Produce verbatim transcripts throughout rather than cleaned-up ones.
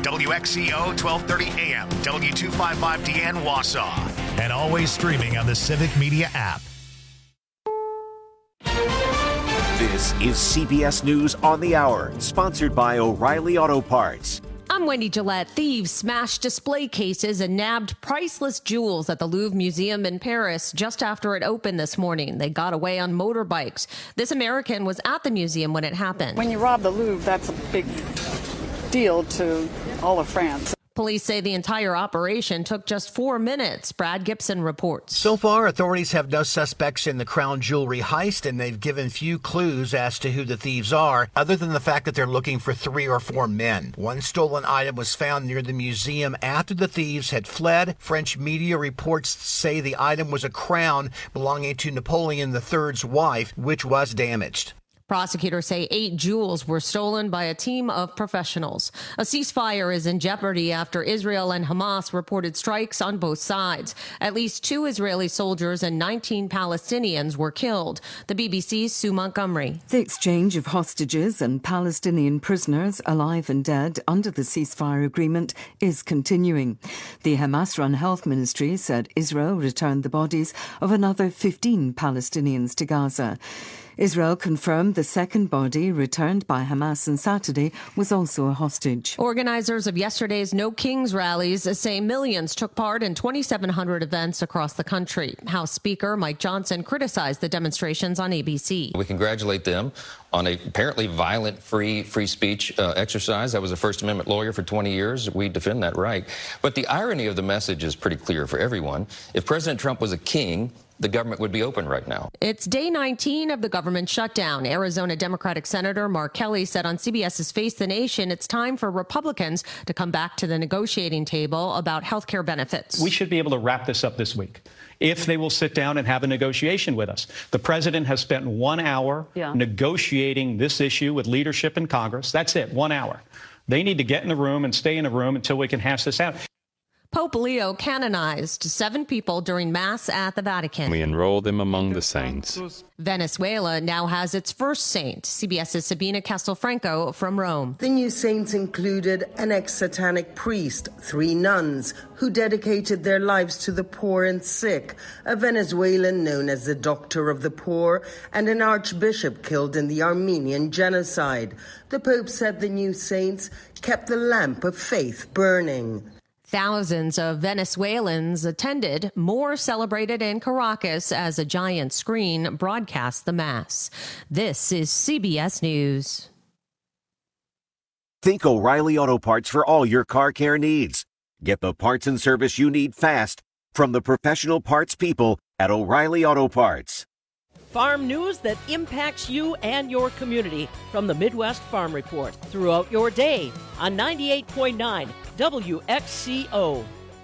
W X C O twelve thirty A M, W two fifty-five D N Wausau, and always streaming on the Civic Media app. This is C B S News on the Hour, sponsored by O'Reilly Auto Parts. I'm Wendy Gillette. Thieves smashed display cases and nabbed priceless jewels at the Louvre Museum in Paris just after it opened this morning. They got away on motorbikes. This American was at the museum when it happened. When you rob the Louvre, that's a big deal to all of France. Police say the entire operation took just four minutes. Brad Gibson reports. So far, authorities have no suspects in the crown jewelry heist, and they've given few clues as to who the thieves are, other than the fact that they're looking for three or four men. One stolen item was found near the museum after the thieves had fled. French media reports say the item was a crown belonging to Napoleon the third's wife, which was damaged. Prosecutors say eight jewels were stolen by a team of professionals. A ceasefire is in jeopardy after Israel and Hamas reported strikes on both sides. At least two Israeli soldiers and nineteen Palestinians were killed. The B B C's Sue Montgomery. The exchange of hostages and Palestinian prisoners, alive and dead, under the ceasefire agreement is continuing. The Hamas-run health ministry said Israel returned the bodies of another fifteen Palestinians to Gaza. Israel confirmed the second body returned by Hamas on Saturday was also a hostage. Organizers of yesterday's No Kings rallies say millions took part in twenty-seven hundred events across the country. House Speaker Mike Johnson criticized the demonstrations on A B C. We congratulate them on a apparently violent free free speech uh, exercise. I was a First Amendment lawyer for twenty years. We defend that right. But the irony of the message is pretty clear for everyone. If President Trump was a king, the government would be open right now. It's day nineteen of the government shutdown. Arizona Democratic Senator Mark Kelly said on C B S's Face the Nation it's time for Republicans to come back to the negotiating table about health care benefits. We should be able to wrap this up this week if they will sit down and have a negotiation with us. The president has spent one hour yeah. negotiating this issue with leadership in Congress. That's it, one hour. They need to get in the room and stay in the room until we can hash this out. Pope Leo canonized seven people during Mass at the Vatican. We enroll them among the saints. Venezuela now has its first saint. C B S's Sabina Castelfranco from Rome. The new saints included an ex-satanic priest, three nuns who dedicated their lives to the poor and sick, a Venezuelan known as the Doctor of the Poor, and an archbishop killed in the Armenian genocide. The Pope said the new saints kept the lamp of faith burning. Thousands of Venezuelans attended, more celebrated in Caracas as a giant screen broadcast the Mass. This is C B S News. Think O'Reilly Auto Parts for all your car care needs. Get the parts and service you need fast from the professional parts people at O'Reilly Auto Parts. Farm news that impacts you and your community from the Midwest Farm Report throughout your day on ninety-eight point nine W X C O.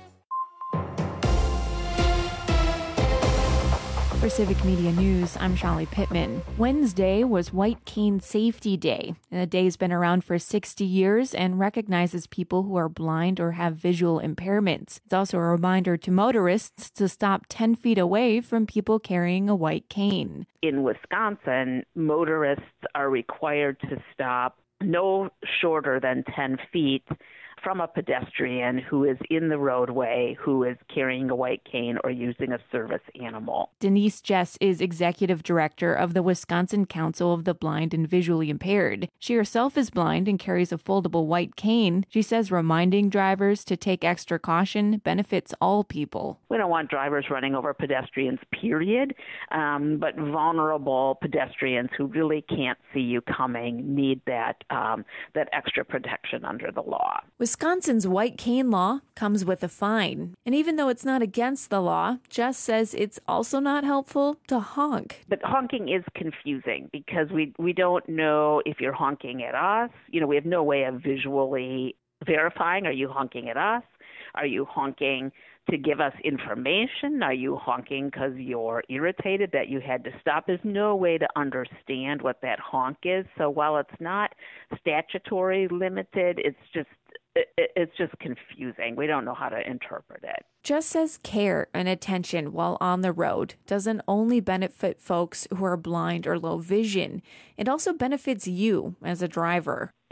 For Civic Media News, I'm Shallie Pittman. Wednesday was White Cane Safety Day. The day's been around for sixty years and recognizes people who are blind or have visual impairments. It's also a reminder to motorists to stop ten feet away from people carrying a white cane. In Wisconsin, motorists are required to stop no shorter than ten feet from a pedestrian who is in the roadway, who is carrying a white cane or using a service animal. Denise Jess is executive director of the Wisconsin Council of the Blind and Visually Impaired. She herself is blind and carries a foldable white cane. She says reminding drivers to take extra caution benefits all people. We don't want drivers running over pedestrians, period, um, but vulnerable pedestrians who really can't see you coming need that, um, that extra protection under the law. Wisconsin's white cane law comes with a fine. And even though it's not against the law, Jess says it's also not helpful to honk. But honking is confusing because we, we don't know if you're honking at us. You know, we have no way of visually verifying, are you honking at us? Are you honking to give us information? Are you honking because you're irritated that you had to stop? There's no way to understand what that honk is. So while it's not statutory limited, it's just it's just confusing. We don't know how to interpret it. Jess says care and attention while on the road doesn't only benefit folks who are blind or low vision. It also benefits you as a driver.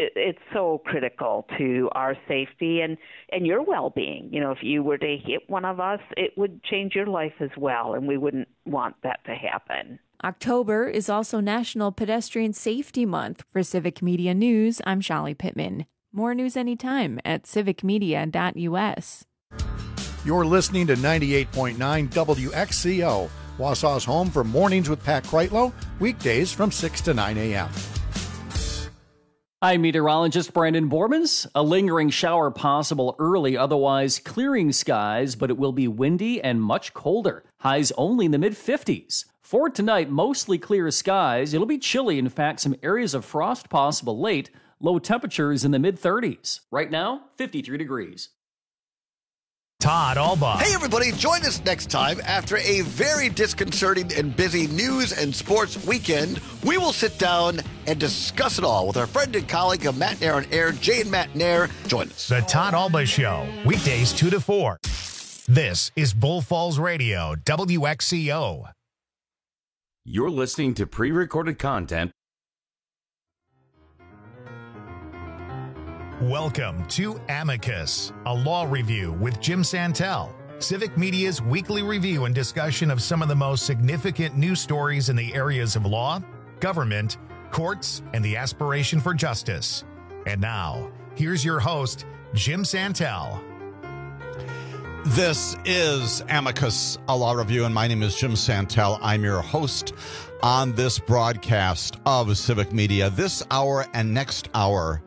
it, it's so critical to our safety and, and your well-being. You know, if you were to hit one of us, it would change your life as well, and we wouldn't want that to happen. October is also National Pedestrian Safety Month. For Civic Media News, I'm Shali Pittman. More news anytime at civic media dot u s. You're listening to ninety-eight point nine W X C O, Wausau's home for Mornings with Pat Kreitlow, weekdays from six to nine a.m. I'm meteorologist Brandon Bormans. A lingering shower possible early, otherwise clearing skies, but it will be windy and much colder. Highs only in the mid-fifties. For tonight, mostly clear skies. It'll be chilly. In fact, some areas of frost possible late. Low temperatures in the mid-thirties. Right now, fifty-three degrees. Todd Albaugh. Hey, everybody. Join us next time after a very disconcerting and busy news and sports weekend. We will sit down and discuss it all with our friend and colleague of Matt Nair on Air, Jay and Matt Nair. Join us. The Todd Albaugh Show, weekdays two to four. This is Bull Falls Radio, W X C O. You're listening to pre-recorded content. Welcome to Amicus, a law review with Jim Santel, Civic Media's weekly review and discussion of some of the most significant news stories in the areas of law, government, courts, and the aspiration for justice. And now, here's your host, Jim Santel. This is Amicus, a law review, and my name is Jim Santel. I'm your host on this broadcast of Civic Media. This hour and next hour,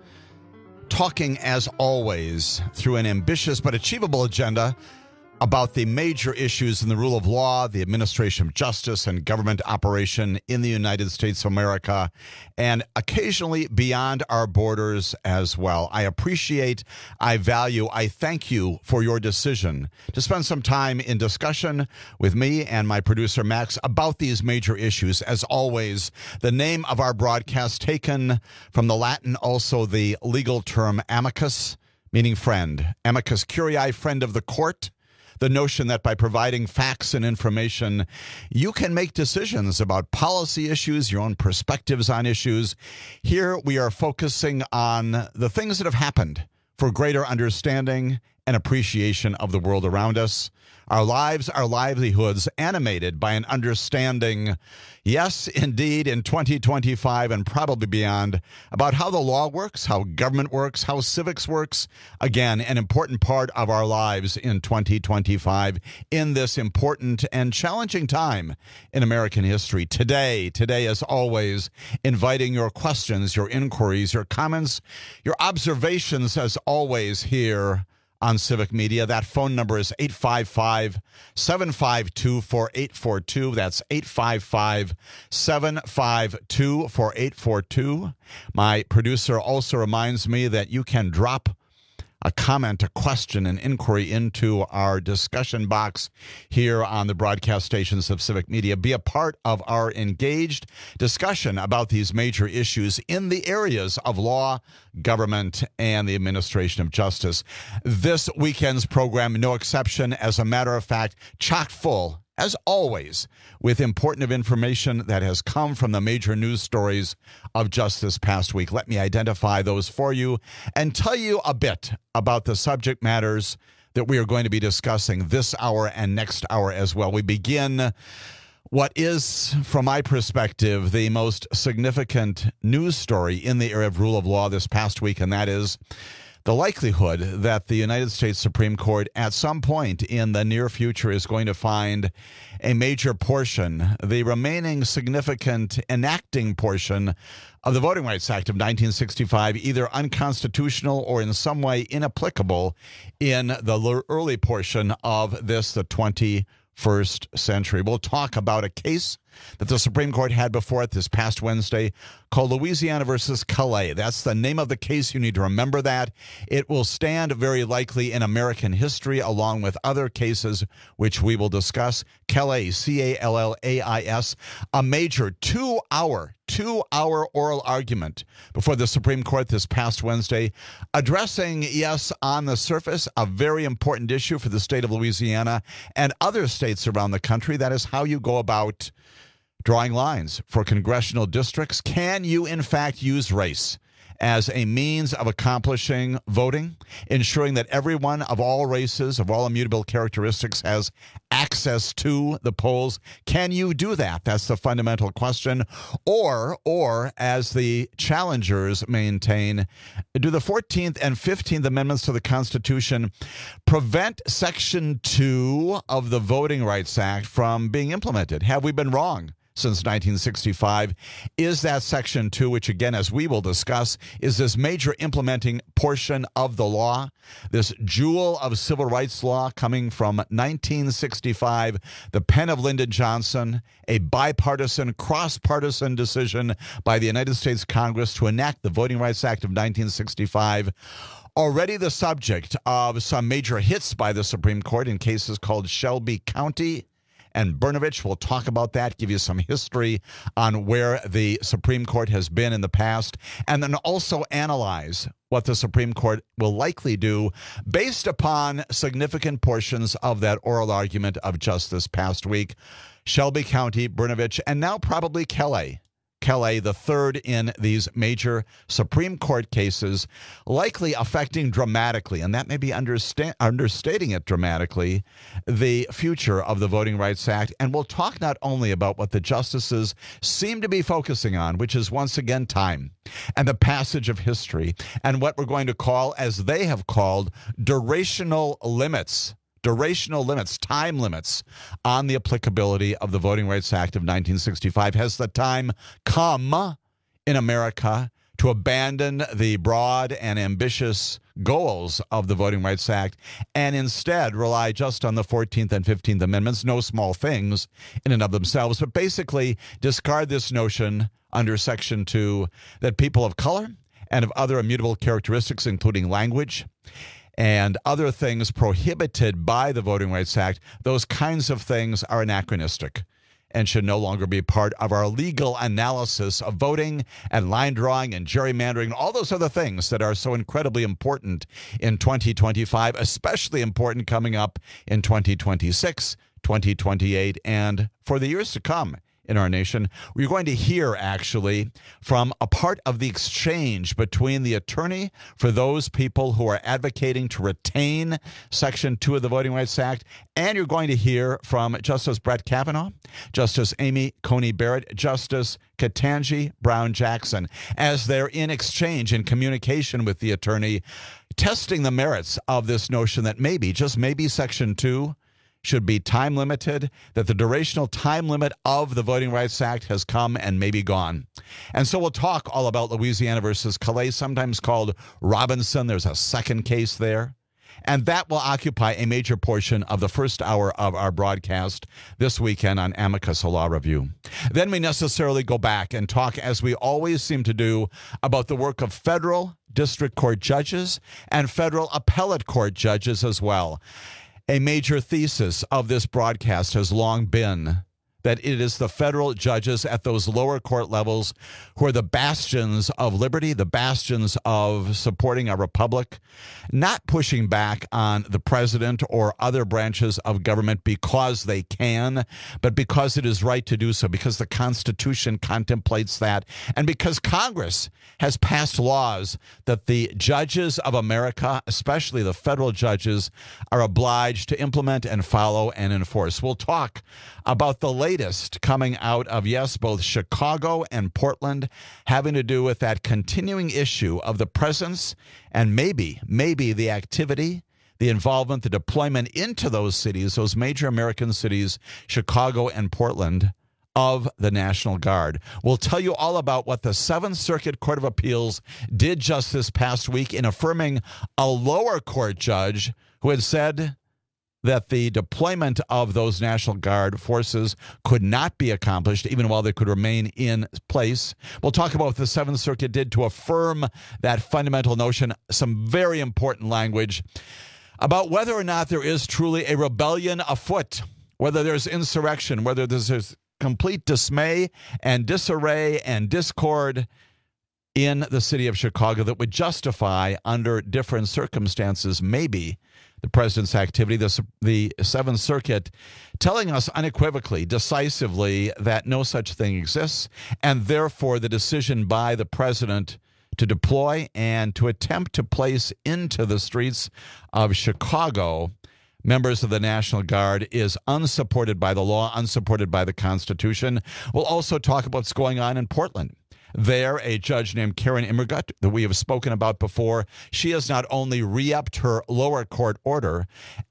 talking as always through an ambitious but achievable agenda about the major issues in the rule of law, the administration of justice, and government operation in the United States of America, and occasionally beyond our borders as well. I appreciate, I value, I thank you for your decision to spend some time in discussion with me and my producer, Max, about these major issues. As always, the name of our broadcast taken from the Latin, also the legal term amicus, meaning friend. Amicus curiae, friend of the court. The notion that by providing facts and information, you can make decisions about policy issues, your own perspectives on issues. Here we are focusing on the things that have happened for greater understanding and appreciation of the world around us. Our lives, our livelihoods animated by an understanding, yes, indeed, in twenty twenty-five and probably beyond, about how the law works, how government works, how civics works. Again, an important part of our lives in twenty twenty-five in this important and challenging time in American history. Today, today, as always, inviting your questions, your inquiries, your comments, your observations, as always, here on Civic Media. That phone number is eight five five, seven five two, four eight four two. That's eight five five, seven five two, four eight four two. My producer also reminds me that you can drop a comment, a question, an inquiry into our discussion box here on the broadcast stations of Civic Media. Be a part of our engaged discussion about these major issues in the areas of law, government, and the administration of justice. This weekend's program, no exception, as a matter of fact, chock full, as always, with important information that has come from the major news stories of just this past week. Let me identify those for you and tell you a bit about the subject matters that we are going to be discussing this hour and next hour as well. We begin what is, from my perspective, the most significant news story in the area of rule of law this past week, and that is the likelihood that the United States Supreme Court at some point in the near future is going to find a major portion, the remaining significant enacting portion of the Voting Rights Act of nineteen sixty-five, either unconstitutional or in some way inapplicable in the early portion of this, the twenty-first century. We'll talk about a case that the Supreme Court had before it this past Wednesday called Louisiana versus Calais. That's the name of the case. You need to remember that. It will stand very likely in American history along with other cases which we will discuss. Calais, C A L L A I S, a major two-hour, two-hour oral argument before the Supreme Court this past Wednesday, addressing, yes, on the surface, a very important issue for the state of Louisiana and other states around the country. That is how you go about drawing lines for congressional districts. Can you, in fact, use race as a means of accomplishing voting, ensuring that everyone of all races, of all immutable characteristics, has access to the polls? Can you do that? That's the fundamental question. Or, or as the challengers maintain, do the fourteenth and fifteenth Amendments to the Constitution prevent Section two of the Voting Rights Act from being implemented? Have we been wrong since nineteen sixty-five? Is that Section two, which again, as we will discuss, is this major implementing portion of the law, this jewel of civil rights law coming from nineteen sixty-five, the pen of Lyndon Johnson, a bipartisan, cross-partisan decision by the United States Congress to enact the Voting Rights Act of nineteen sixty-five, already the subject of some major hits by the Supreme Court in cases called Shelby County and Brnovich. We'll talk about that, give you some history on where the Supreme Court has been in the past, and then also analyze what the Supreme Court will likely do based upon significant portions of that oral argument of just this past week. Shelby County, Brnovich, and now probably Kelly. Kelly, the third in these major Supreme Court cases, likely affecting dramatically, and that may be understa- understating it dramatically, the future of the Voting Rights Act. And we'll talk not only about what the justices seem to be focusing on, which is once again time and the passage of history, and what we're going to call, as they have called, durational limits. Durational limits, time limits on the applicability of the Voting Rights Act of nineteen sixty-five. Has the time come in America to abandon the broad and ambitious goals of the Voting Rights Act and instead rely just on the fourteenth and fifteenth Amendments, no small things in and of themselves, but basically discard this notion under Section two that people of color and of other immutable characteristics, including language, and other things prohibited by the Voting Rights Act, those kinds of things are anachronistic and should no longer be part of our legal analysis of voting and line drawing and gerrymandering, all those other things that are so incredibly important in twenty twenty-five, especially important coming up in twenty twenty-six, twenty twenty-eight, and for the years to come in our nation. We're going to hear, actually, from a part of the exchange between the attorney for those people who are advocating to retain Section two of the Voting Rights Act, and you're going to hear from Justice Brett Kavanaugh, Justice Amy Coney Barrett, Justice Ketanji Brown Jackson, as they're in exchange, in communication with the attorney, testing the merits of this notion that maybe, just maybe, Section two should be time limited, that the durational time limit of the Voting Rights Act has come and may be gone. And so we'll talk all about Louisiana versus Calais, sometimes called Robinson. There's a second case there. And that will occupy a major portion of the first hour of our broadcast this weekend on Amicus, a Law Review. Then we necessarily go back and talk, as we always seem to do, about the work of federal district court judges and federal appellate court judges as well. A major thesis of this broadcast has long been that it is the federal judges at those lower court levels who are the bastions of liberty, the bastions of supporting a republic, not pushing back on the president or other branches of government because they can, but because it is right to do so, because the Constitution contemplates that, and because Congress has passed laws that the judges of America, especially the federal judges, are obliged to implement and follow and enforce. We'll talk about the latest coming out of, yes, both Chicago and Portland, having to do with that continuing issue of the presence and maybe, maybe the activity, the involvement, the deployment into those cities, those major American cities, Chicago and Portland, of the National Guard. We'll tell you all about what the Seventh Circuit Court of Appeals did just this past week in affirming a lower court judge who had said that the deployment of those National Guard forces could not be accomplished even while they could remain in place. We'll talk about what the Seventh Circuit did to affirm that fundamental notion, some very important language about whether or not there is truly a rebellion afoot, whether there's insurrection, whether there's complete dismay and disarray and discord in the city of Chicago that would justify, under different circumstances, maybe the president's activity. The, the Seventh Circuit telling us unequivocally, decisively, that no such thing exists, and therefore the decision by the president to deploy and to attempt to place into the streets of Chicago members of the National Guard is unsupported by the law, unsupported by the Constitution. We'll also talk about what's going on in Portland. There, a judge named Karen Immergut that we have spoken about before, she has not only re-upped her lower court order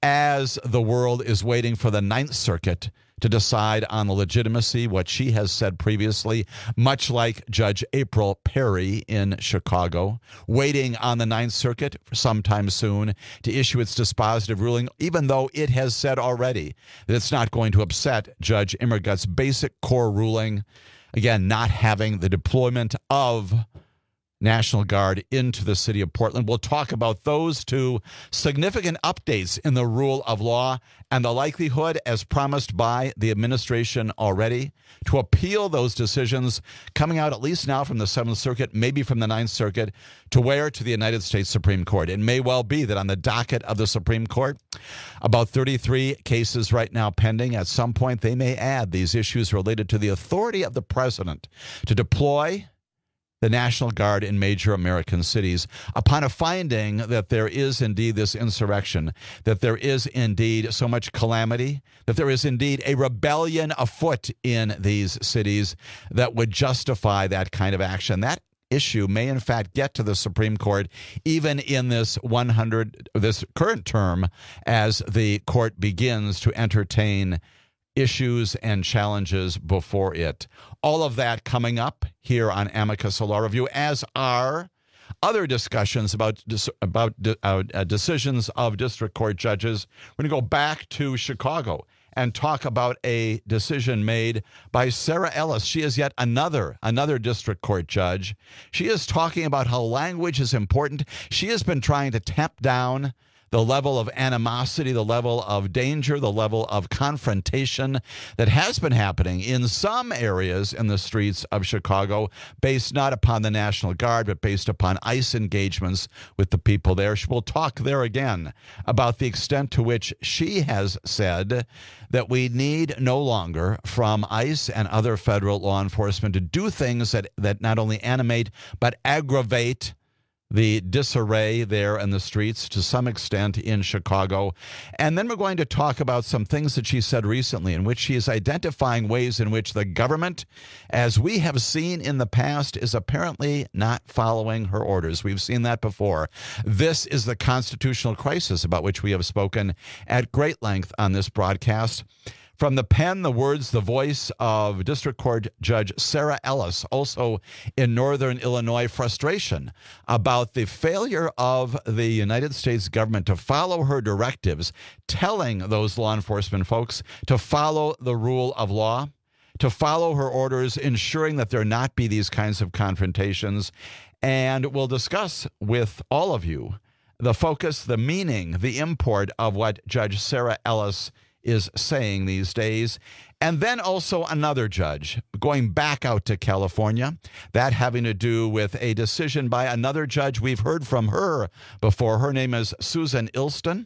as the world is waiting for the Ninth Circuit to decide on the legitimacy, what she has said previously, much like Judge April Perry in Chicago, waiting on the Ninth Circuit for sometime soon to issue its dispositive ruling, even though it has said already that it's not going to upset Judge Immergut's basic core ruling. Again, not having the deployment of National Guard into the city of Portland. We'll talk about those two significant updates in the rule of law and the likelihood, as promised by the administration already, to appeal those decisions coming out at least now from the Seventh Circuit, maybe from the Ninth Circuit, to where? To the United States Supreme Court. It may well be that on the docket of the Supreme Court, about thirty-three cases right now pending. At some point, they may add these issues related to the authority of the president to deploy the National Guard in major American cities upon a finding that there is indeed this insurrection, that there is indeed so much calamity, that there is indeed a rebellion afoot in these cities that would justify that kind of action. That issue may in fact get to the Supreme Court even in this one hundred this current term as the court begins to entertain issues and challenges before it. All of that coming up here on Amicus Law Review, as are other discussions about about uh, decisions of district court judges. We're going to go back to Chicago and talk about a decision made by Sarah Ellis. She is yet another another district court judge. She is talking about how language is important. She has been trying to tamp down the level of animosity, the level of danger, the level of confrontation that has been happening in some areas in the streets of Chicago, based not upon the National Guard, but based upon ICE engagements with the people there. We'll talk there again about the extent to which she has said that we need no longer from ICE and other federal law enforcement to do things that, that not only animate but aggravate the disarray there in the streets to some extent in Chicago. And then we're going to talk about some things that she said recently in which she is identifying ways in which the government, as we have seen in the past, is apparently not following her orders. We've seen that before. This is the constitutional crisis about which we have spoken at great length on this broadcast. From the pen, the words, the voice of District Court Judge Sarah Ellis, also in Northern Illinois, frustration about the failure of the United States government to follow her directives, telling those law enforcement folks to follow the rule of law, to follow her orders, ensuring that there not be these kinds of confrontations. And we'll discuss with all of you the focus, the meaning, the import of what Judge Sarah Ellis is saying these days. And then also another judge going back out to California, that having to do with a decision by another judge. We've heard from her before. Her name is Susan Ilston,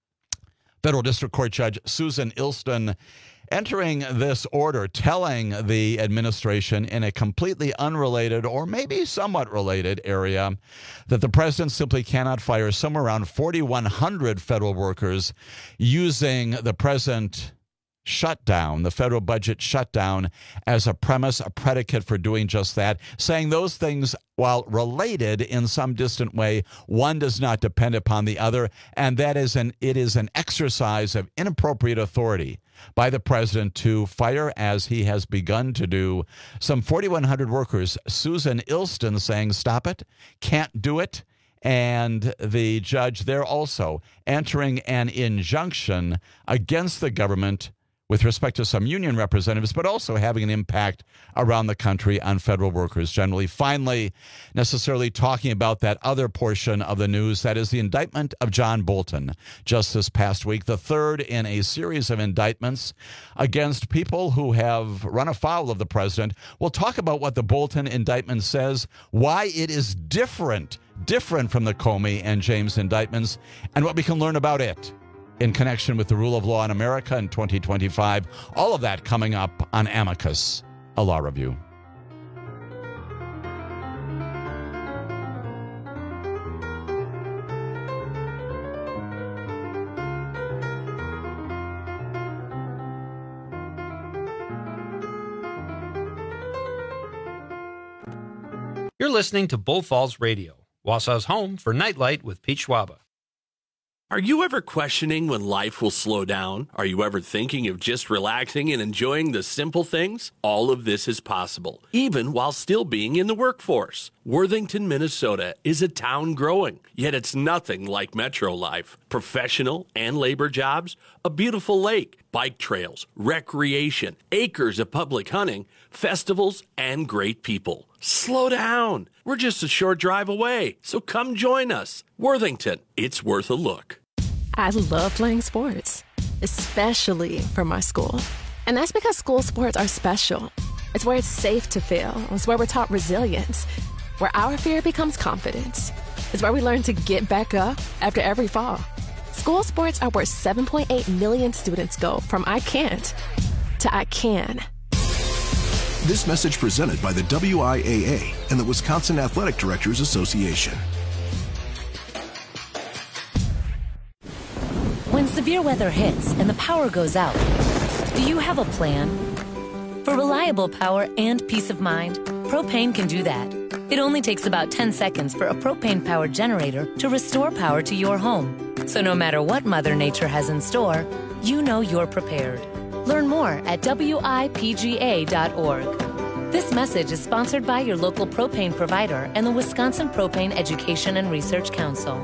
Federal District Court Judge Susan Ilston, entering this order, telling the administration in a completely unrelated or maybe somewhat related area that the president simply cannot fire somewhere around forty-one hundred federal workers using the present shutdown, the federal budget shutdown, as a premise, a predicate for doing just that, saying those things, while related in some distant way, one does not depend upon the other, and that is an it is an exercise of inappropriate authority by the president to fire, as he has begun to do, some forty-one hundred workers. Susan Ilston saying, stop it, can't do it. And the judge there also entering an injunction against the government with respect to some union representatives, but also having an impact around the country on federal workers generally. Finally, necessarily talking about that other portion of the news, that is the indictment of John Bolton just this past week, the third in a series of indictments against people who have run afoul of the president. We'll talk about what the Bolton indictment says, why it is different, different from the Comey and James indictments, and what we can learn about it in connection with the rule of law in America in twenty twenty-five. All of that coming up on Amicus, a law review. You're listening to Bull Falls Radio, Wausau's home for Nightlight with Pete Schwaba. Are you ever questioning when life will slow down? Are you ever thinking of just relaxing and enjoying the simple things? All of this is possible, even while still being in the workforce. Worthington, Minnesota is a town growing, yet it's nothing like metro life. Professional and labor jobs, a beautiful lake, bike trails, recreation, acres of public hunting, festivals, and great people. Slow down. We're just a short drive away, so come join us. Worthington, it's worth a look. I love playing sports, especially for my school. And that's because school sports are special. It's where it's safe to fail. It's where we're taught resilience, where our fear becomes confidence. It's where we learn to get back up after every fall. School sports are where seven point eight million students go from I can't to I can. This message presented by the W I A A and the Wisconsin Athletic Directors Association. When severe weather hits and the power goes out, do you have a plan? For reliable power and peace of mind, Propane can do that. It only takes about ten seconds for a propane-powered generator to restore power to your home. So no matter what Mother Nature has in store, you know you're prepared. Learn more at W I P G A dot org. This message is sponsored by your local propane provider and the Wisconsin Propane Education and Research Council.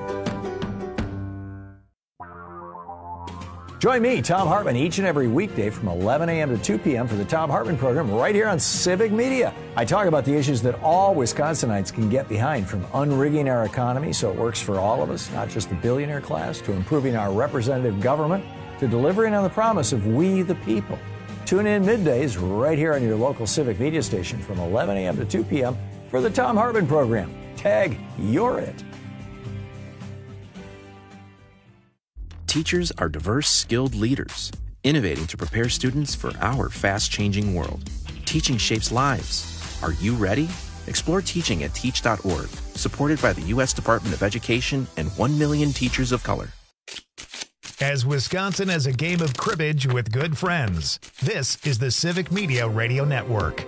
Join me, Tom Hartman, each and every weekday from eleven a.m. to two p.m. for the Tom Hartman program right here on Civic Media. I talk about the issues that all Wisconsinites can get behind, from unrigging our economy so it works for all of us, not just the billionaire class, to improving our representative government, to delivering on the promise of we the people. Tune in middays right here on your local Civic Media station from eleven a.m. to two p.m. for the Tom Hartman program. Tag, you're it. Teachers are diverse, skilled leaders, innovating to prepare students for our fast-changing world. Teaching shapes lives. Are you ready? Explore teaching at teach dot org, supported by the U S Department of Education and one million teachers of color. As Wisconsin has a game of cribbage with good friends, this is the Civic Media Radio Network.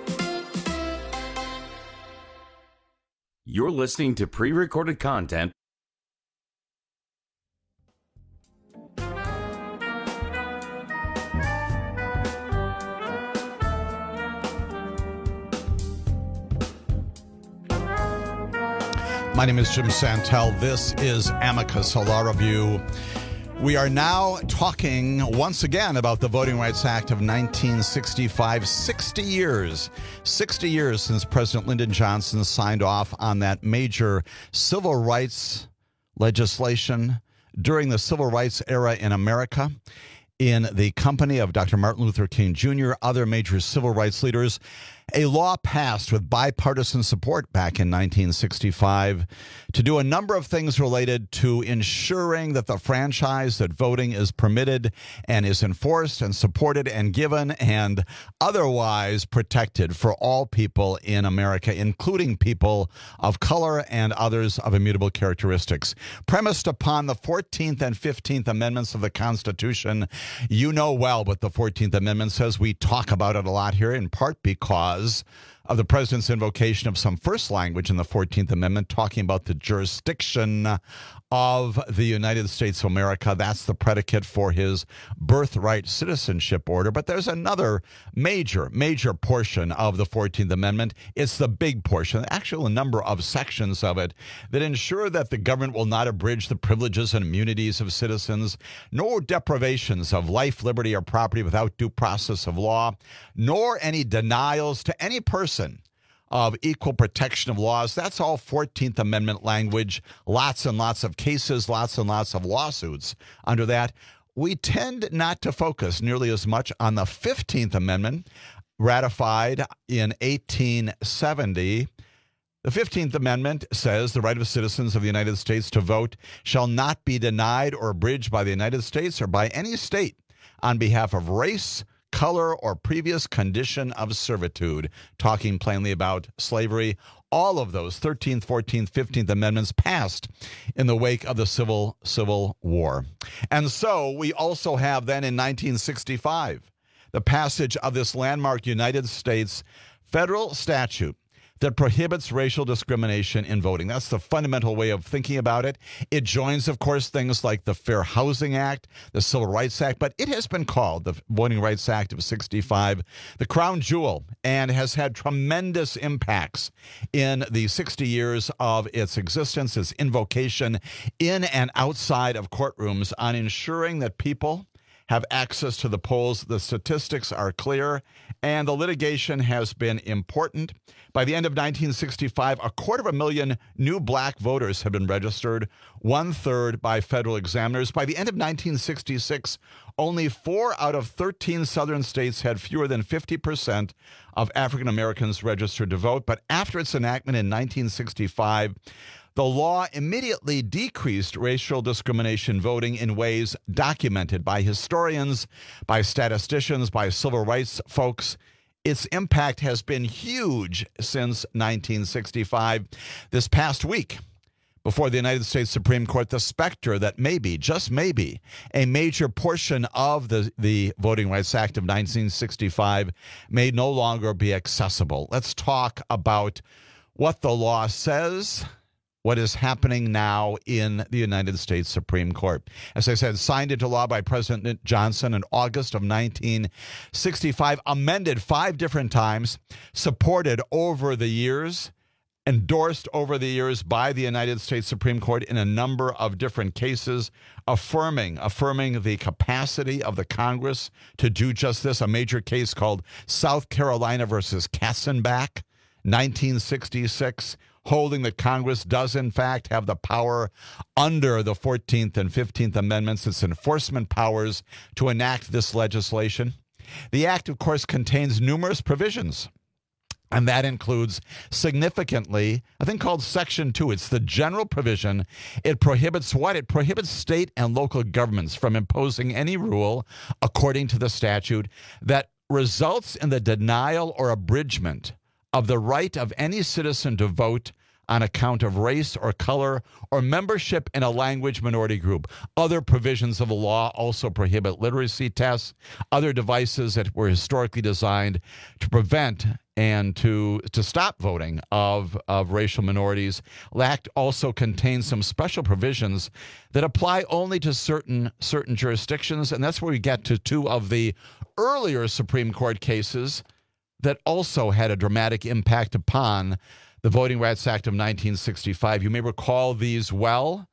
You're listening to pre-recorded content. My name is Jim Santel. This is Amicus, a law review. We are now talking once again about the Voting Rights Act of nineteen sixty-five. sixty years, sixty years since President Lyndon Johnson signed off on that major civil rights legislation during the civil rights era in America, in the company of Doctor Martin Luther King Junior, other major civil rights leaders. A law passed with bipartisan support back in nineteen sixty-five to do a number of things related to ensuring that the franchise, that voting is permitted and is enforced and supported and given and otherwise protected for all people in America, including people of color and others of immutable characteristics. Premised upon the fourteenth and fifteenth Amendments of the Constitution. You know well what the fourteenth Amendment says. We talk about it a lot here, in part because of the president's invocation of some first language in the fourteenth Amendment, talking about the jurisdiction of the United States of America. That's the predicate for his birthright citizenship order. But there's another major, major portion of the fourteenth Amendment. It's the big portion, actually a number of sections of it, that ensure that the government will not abridge the privileges and immunities of citizens, nor deprivations of life, liberty, or property without due process of law, nor any denials to any person of equal protection of laws. That's all fourteenth Amendment language. Lots and lots of cases, lots and lots of lawsuits under that. We tend not to focus nearly as much on the fifteenth Amendment, ratified in eighteen seventy. The fifteenth Amendment says the right of citizens of the United States to vote shall not be denied or abridged by the United States or by any state on behalf of race, color, or previous condition of servitude, talking plainly about slavery. All of those thirteenth, fourteenth, fifteenth Amendments passed in the wake of the Civil Civil War. And so we also have then in nineteen sixty-five the passage of this landmark United States federal statute that prohibits racial discrimination in voting. That's the fundamental way of thinking about it. It joins, of course, things like the Fair Housing Act, the Civil Rights Act, but it has been called the Voting Rights Act of sixty-five, the crown jewel, and has had tremendous impacts in the sixty years of its existence, its invocation in and outside of courtrooms on ensuring that people have access to the polls. The statistics are clear, and the litigation has been important. By the end of nineteen sixty-five, a quarter of a million new black voters had been registered, one-third by federal examiners. By the end of nineteen sixty-six, only four out of thirteen southern states had fewer than fifty percent of African Americans registered to vote. But after its enactment in nineteen sixty-five, the law immediately decreased racial discrimination voting in ways documented by historians, by statisticians, by civil rights folks. Its impact has been huge since nineteen sixty-five. This past week, before the United States Supreme Court, the specter that maybe, just maybe, a major portion of the, the Voting Rights Act of nineteen sixty-five may no longer be accessible. Let's talk about what the law says, what is happening now in the United States Supreme Court. As I said, signed into law by President Johnson in August of nineteen sixty-five, amended five different times, supported over the years, endorsed over the years by the United States Supreme Court in a number of different cases, affirming, affirming the capacity of the Congress to do just this. A major case called South Carolina versus Katzenbach, nineteen sixty-six, holding that Congress does, in fact, have the power under the fourteenth and fifteenth Amendments, its enforcement powers, to enact this legislation. The act, of course, contains numerous provisions, and that includes significantly a thing called Section two. It's the general provision. It prohibits what? It prohibits state and local governments from imposing any rule, according to the statute, that results in the denial or abridgment of the right of any citizen to vote on account of race or color or membership in a language minority group. Other provisions of the law also prohibit literacy tests, other devices that were historically designed to prevent and to to stop voting of, of racial minorities. The Act also contains some special provisions that apply only to certain certain jurisdictions, and that's where we get to two of the earlier Supreme Court cases that also had a dramatic impact upon the Voting Rights Act of nineteen sixty-five. You may recall these well.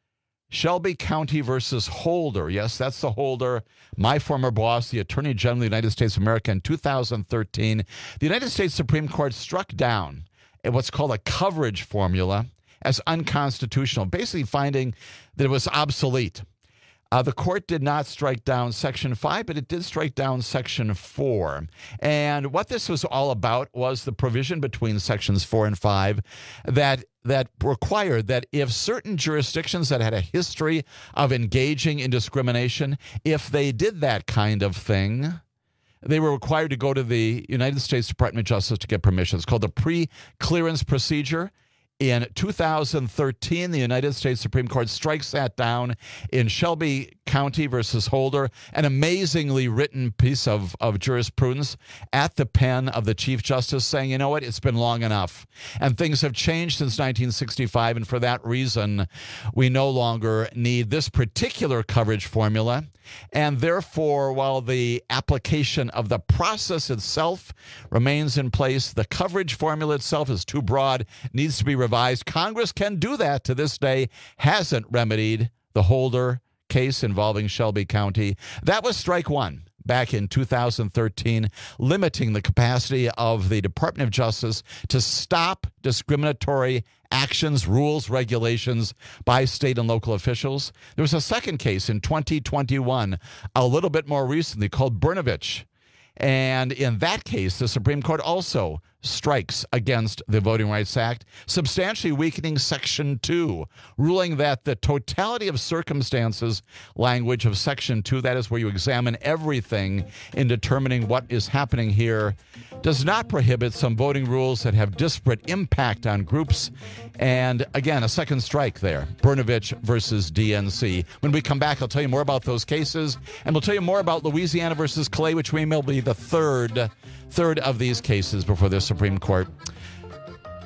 Shelby County versus Holder. Yes, that's the Holder. My former boss, the Attorney General of the United States of America, in two thousand thirteen, the United States Supreme Court struck down what's called a coverage formula as unconstitutional, basically finding that it was obsolete. Uh, the court did not strike down Section five, but it did strike down Section four. And what this was all about was the provision between Sections four and five that that required that if certain jurisdictions that had a history of engaging in discrimination, if they did that kind of thing, they were required to go to the United States Department of Justice to get permission. It's called the pre-clearance procedure. In two thousand thirteen, the United States Supreme Court strikes that down in Shelby County versus Holder, an amazingly written piece of, of jurisprudence at the pen of the Chief Justice saying, you know what, it's been long enough. And things have changed since nineteen sixty-five, and for that reason, we no longer need this particular coverage formula. And therefore, while the application of the process itself remains in place, the coverage formula itself is too broad, needs to be revised. Congress can do that to this day, hasn't remedied the Holder case involving Shelby County. That was strike one back in two thousand thirteen, limiting the capacity of the Department of Justice to stop discriminatory actions, rules, regulations by state and local officials. There was a second case in twenty twenty-one, a little bit more recently, called Brnovich. And in that case, the Supreme Court also strikes against the Voting Rights Act, substantially weakening Section two, ruling that the totality of circumstances language of Section two, that is where you examine everything in determining what is happening here, does not prohibit some voting rules that have disparate impact on groups. And again, a second strike there, Brnovich versus D N C. When we come back, I'll tell you more about those cases, and we'll tell you more about Louisiana versus Clay, which may be the third, third of these cases before the Supreme Court.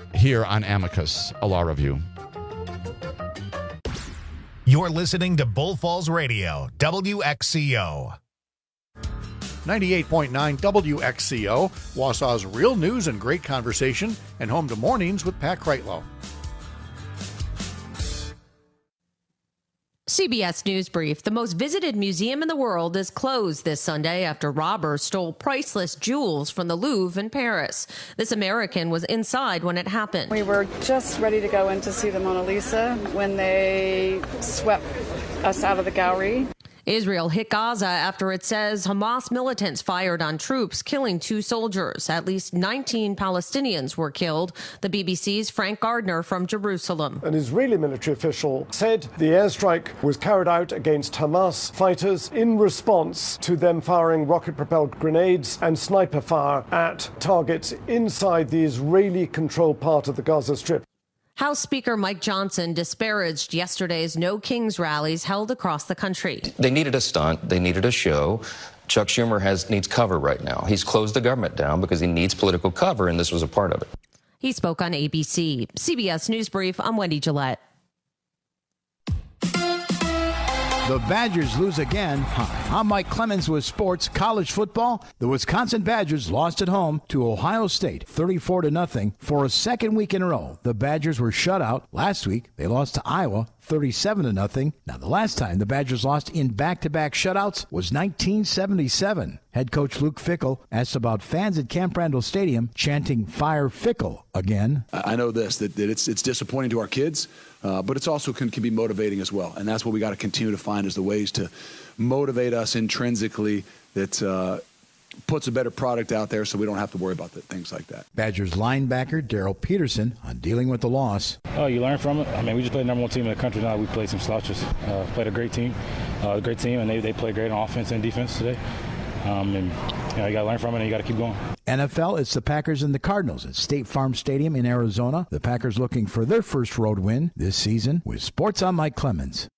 here on Amicus, a law review. You're listening to Bull Falls Radio, W X C O. ninety-eight point nine W X C O, Wausau's real news and great conversation, and home to Mornings with Pat Kreitlow. C B S News Brief. The most visited museum in the world is closed this Sunday after robbers stole priceless jewels from the Louvre in Paris. This American was inside when it happened. We were just ready to go in to see the Mona Lisa when they swept us out of the gallery. Israel hit Gaza after it says Hamas militants fired on troops, killing two soldiers. At least nineteen Palestinians were killed. The B B C's Frank Gardner from Jerusalem. An Israeli military official said the airstrike was carried out against Hamas fighters in response to them firing rocket-propelled grenades and sniper fire at targets inside the Israeli-controlled part of the Gaza Strip. House Speaker Mike Johnson disparaged yesterday's No Kings rallies held across the country. They needed a stunt. They needed a show. Chuck Schumer has needs cover right now. He's closed the government down because he needs political cover, and this was a part of it. He spoke on A B C. C B S News Brief, I'm Wendy Gillette. The Badgers lose again. Hi, I'm Mike Clemens with sports. College football. The Wisconsin Badgers lost at home to Ohio State, thirty-four to nothing, for a second week in a row. The Badgers were shut out last week. They lost to Iowa, thirty-seven to nothing. Now, the last time the Badgers lost in back-to-back shutouts was nineteen seventy-seven. Head coach Luke Fickell asked about fans at Camp Randall Stadium chanting "Fire Fickell" again. I know this, that, that it's it's disappointing to our kids, uh, but it's also can, can be motivating as well. And that's what we got to continue to find is the ways to motivate us intrinsically that uh, puts a better product out there so we don't have to worry about the, things like that. Badgers linebacker Daryl Peterson on dealing with the loss. Oh, you learn from it. I mean, we just played the number one team in the country now. We played some slouches. Uh, played a great team, uh, a great team, and they, they played great on offense and defense today. Um, and you know, you got to learn from it and you got to keep going. N F L, it's the Packers and the Cardinals at State Farm Stadium in Arizona. The Packers looking for their first road win this season. With sports, I'm Mike Clemens.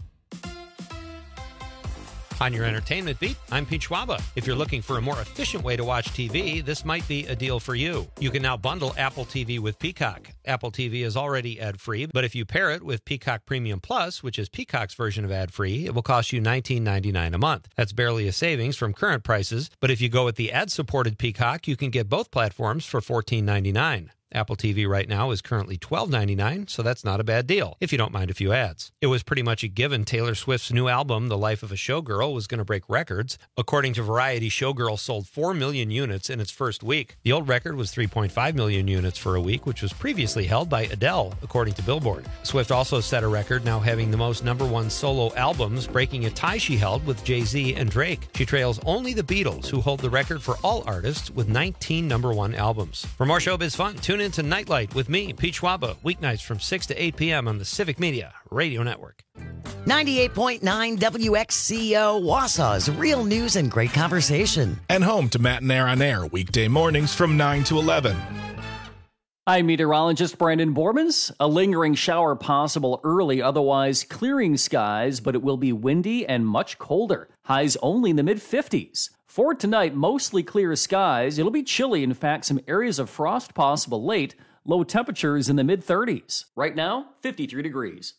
On your entertainment beat, I'm Pete Schwaba. If you're looking for a more efficient way to watch T V, this might be a deal for you. You can now bundle Apple T V with Peacock. Apple T V is already ad-free, but if you pair it with Peacock Premium Plus, which is Peacock's version of ad-free, it will cost you nineteen ninety-nine a month. That's barely a savings from current prices, but if you go with the ad-supported Peacock, you can get both platforms for fourteen ninety-nine. Apple T V right now is currently twelve ninety-nine, so that's not a bad deal, if you don't mind a few ads. It was pretty much a given Taylor Swift's new album, The Life of a Showgirl, was going to break records. According to Variety, Showgirl sold four million units in its first week. The old record was three point five million units for a week, which was previously held by Adele, according to Billboard. Swift also set a record, now having the most number one solo albums, breaking a tie she held with Jay-Z and Drake. She trails only the Beatles, who hold the record for all artists with nineteen number one albums. For more showbiz fun, tune in to Nightlight with me, Pete Schwaba, weeknights from six to eight p.m. on the Civic Media Radio Network. ninety-eight point nine W X C O, Wausau's real news and great conversation. And home to Matt and Air on Air, weekday mornings from nine to eleven. I'm meteorologist Brandon Bormans. A lingering shower possible early, otherwise clearing skies, but it will be windy and much colder. Highs only in the mid-fifties. For tonight, mostly clear skies. It'll be chilly. In fact, some areas of frost possible late. Low temperatures in the mid-thirties. Right now, fifty-three degrees.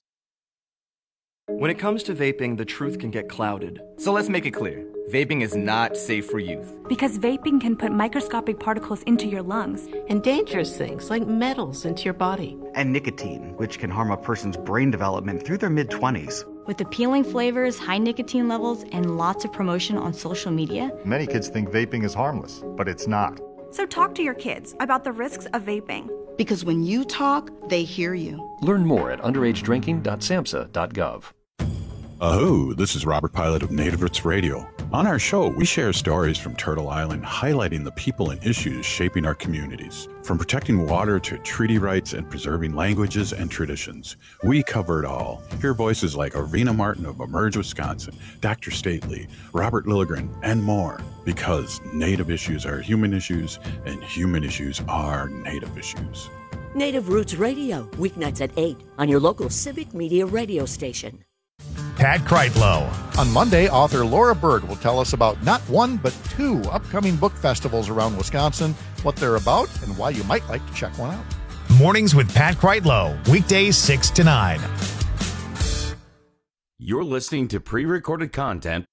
When it comes to vaping, the truth can get clouded. So let's make it clear. Vaping is not safe for youth. Because vaping can put microscopic particles into your lungs. And dangerous things like metals into your body. And nicotine, which can harm a person's brain development through their mid-twenties. With appealing flavors, high nicotine levels, and lots of promotion on social media, many kids think vaping is harmless, but it's not. So talk to your kids about the risks of vaping. Because when you talk, they hear you. Learn more at underage drinking dot samhsa dot gov. Aho, this is Robert Pilot of Native Roots Radio. On our show, we share stories from Turtle Island highlighting the people and issues shaping our communities. From protecting water to treaty rights and preserving languages and traditions, we cover it all. Hear voices like Arvina Martin of Emerge Wisconsin, Doctor Stately, Robert Lilligren, and more. Because Native issues are human issues, and human issues are Native issues. Native Roots Radio, weeknights at eight on your local Civic Media radio station. Pat Kreitlow. On Monday, author Laura Bird will tell us about not one, but two upcoming book festivals around Wisconsin, what they're about, and why you might like to check one out. Mornings with Pat Kreitlow, weekdays six to nine. You're listening to pre-recorded content.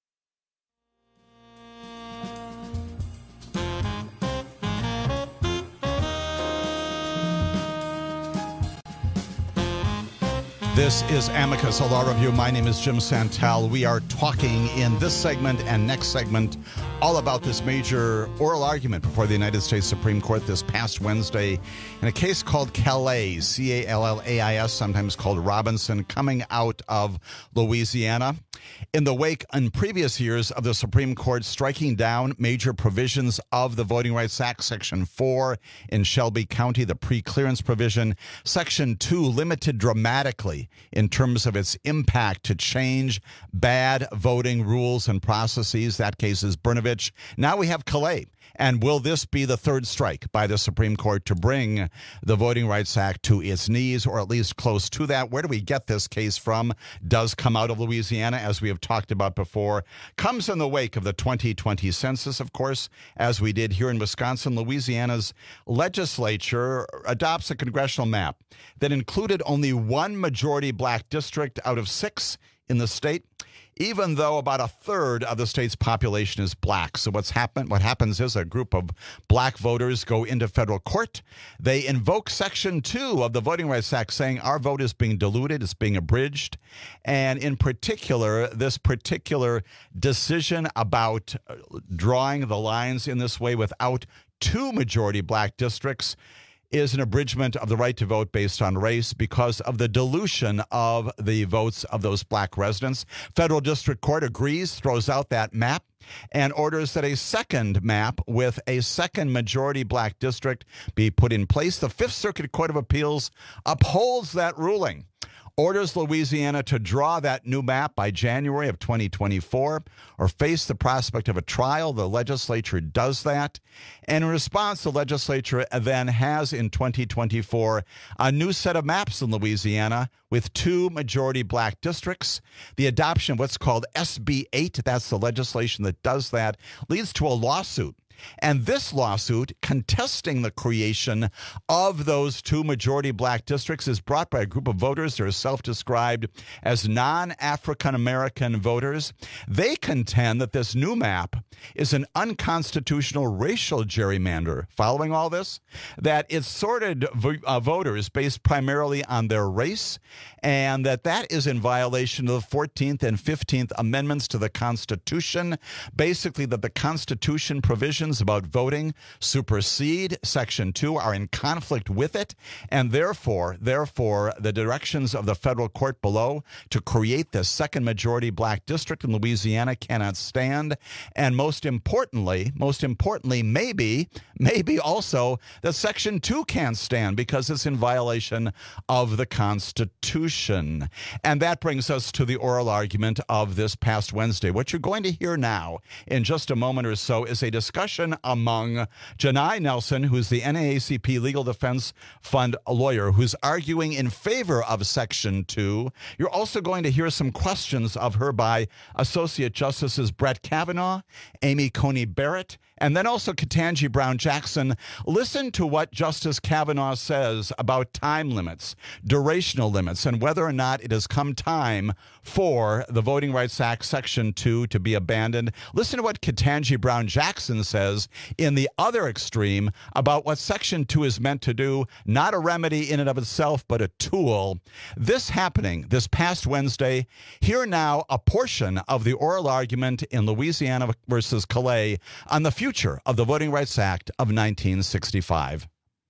This is Amicus, a law review. My name is Jim Santel. We are talking in this segment and next segment all about this major oral argument before the United States Supreme Court this past Wednesday in a case called Callais, C A L L A I S, sometimes called Robinson, coming out of Louisiana. In the wake in previous years of the Supreme Court striking down major provisions of the Voting Rights Act, Section four in Shelby County, the pre-clearance provision, Section two limited dramatically in terms of its impact to change bad voting rules and processes. That case is Brnovich. Now we have Callais. And will this be the third strike by the Supreme Court to bring the Voting Rights Act to its knees, or at least close to that? Where do we get this case from? Does come out of Louisiana, as we have talked about before. Comes in the wake of the twenty twenty census, of course, as we did here in Wisconsin. Louisiana's legislature adopts a congressional map that included only one majority black district out of six in the state, even though about a third of the state's population is black. So what's happened? What happens is a group of black voters go into federal court. They invoke Section two of the Voting Rights Act, saying our vote is being diluted, it's being abridged. And in particular, this particular decision about drawing the lines in this way without two majority black districts is an abridgment of the right to vote based on race because of the dilution of the votes of those black residents. Federal District Court agrees, throws out that map, and orders that a second map with a second majority black district be put in place. The Fifth Circuit Court of Appeals upholds that ruling, orders Louisiana to draw that new map by January of twenty twenty-four or face the prospect of a trial. The legislature does that. And in response, the legislature then has in twenty twenty-four a new set of maps in Louisiana with two majority black districts. The adoption of what's called S B eight, that's the legislation that does that, leads to a lawsuit. And this lawsuit contesting the creation of those two majority black districts is brought by a group of voters that are self-described as non-African American voters. They contend that this new map is an unconstitutional racial gerrymander. Following all this, that it's sorted vo- uh, voters based primarily on their race, and that that is in violation of the fourteenth and fifteenth Amendments to the Constitution. Basically, that the Constitution provisions about voting supersede Section two, are in conflict with it, and therefore, therefore, the directions of the federal court below to create this second majority black district in Louisiana cannot stand. And most importantly, most importantly, maybe, maybe also that Section two can't stand because it's in violation of the Constitution. And that brings us to the oral argument of this past Wednesday. What you're going to hear now in just a moment or so is a discussion among Janai Nelson, who's the N double A C P Legal Defense Fund lawyer, who's arguing in favor of Section two. You're also going to hear some questions of her by Associate Justices Brett Kavanaugh, Amy Coney Barrett, and then also Ketanji Brown Jackson. Listen to what Justice Kavanaugh says about time limits, durational limits, and whether or not it has come time for the Voting Rights Act Section two to be abandoned. Listen to what Ketanji Brown Jackson says in the other extreme about what Section two is meant to do, not a remedy in and of itself, but a tool. This happening this past Wednesday. Here now a portion of the oral argument in Louisiana versus Callais on the future of the Voting Rights Act of nineteen sixty-five.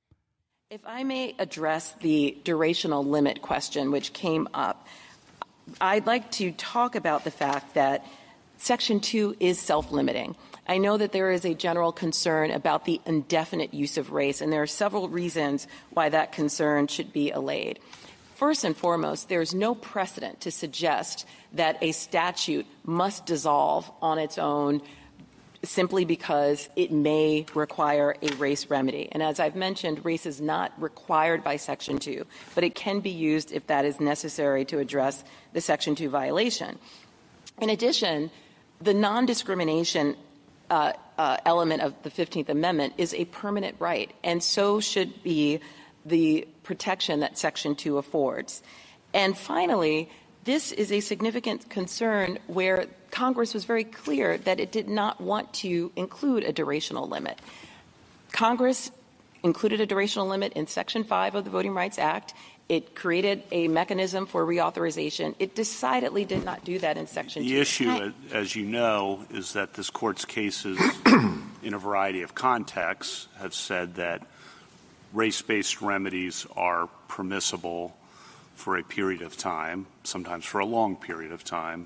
If I may address the durational limit question which came up, I'd like to talk about the fact that Section two is self-limiting. I know that there is a general concern about the indefinite use of race, and there are several reasons why that concern should be allayed. First and foremost, there is no precedent to suggest that a statute must dissolve on its own simply because it may require a race remedy. And as I've mentioned, race is not required by Section two, but it can be used if that is necessary to address the Section two violation. In addition, the non-discrimination uh, uh, element of the fifteenth Amendment is a permanent right, and so should be the protection that Section two affords. And finally, this is a significant concern where Congress was very clear that it did not want to include a durational limit. Congress included a durational limit in Section five of the Voting Rights Act. It created a mechanism for reauthorization. It decidedly did not do that in Section two. two. The issue, as you know, is that this Court's cases in a variety of contexts have said that race-based remedies are permissible for a period of time, sometimes for a long period of time,